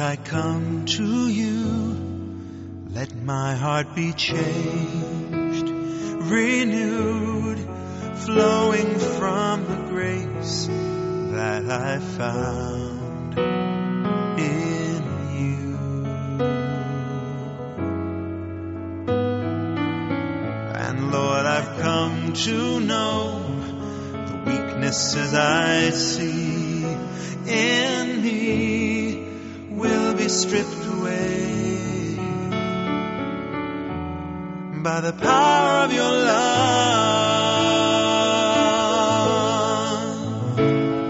I come to you. Let my heart be changed, renewed, flowing from the grace that I found in you. And Lord, I've come to know the weaknesses I see in me will be stripped away by the power of your love.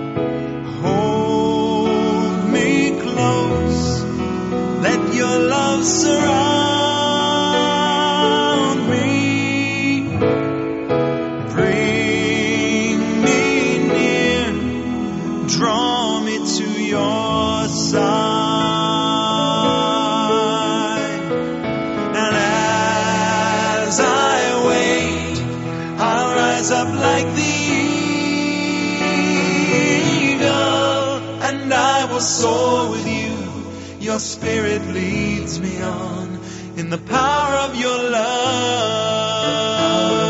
Hold me close, let your love surround me. Bring me near, draw me to your side. Up like the eagle, and I will soar with you. Your spirit leads me on in the power of your love.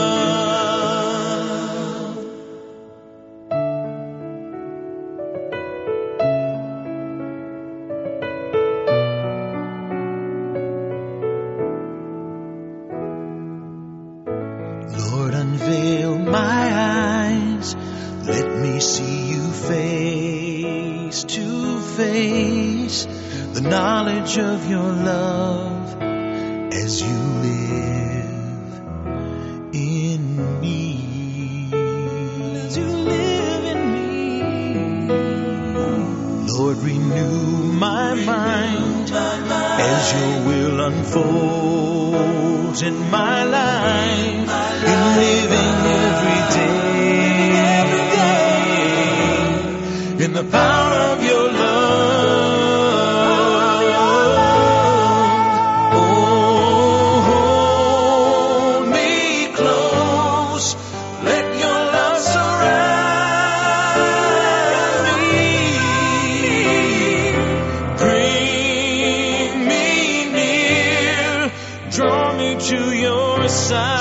Lord, unveil my eyes, let me see you face to face, the knowledge of your love as you live in me. As you live in me. Lord, renew my mind as your will unfolds in my life. In living every day in the power of your love. Oh, hold me close, let your love surround me. Bring me near, draw me to your side.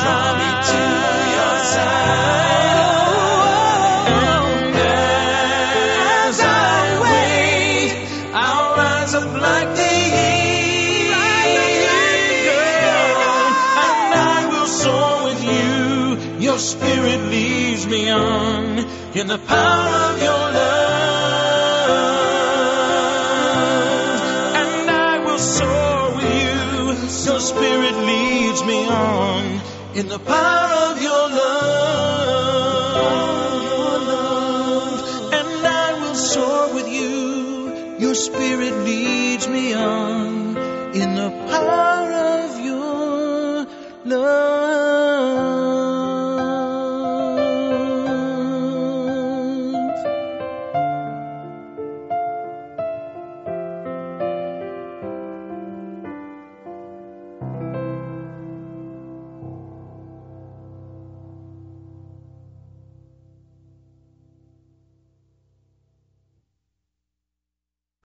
Your spirit leads me on in the power of your love, and I will soar with you. Your spirit leads me on in the power of your love, and I will soar with you. Your spirit leads me on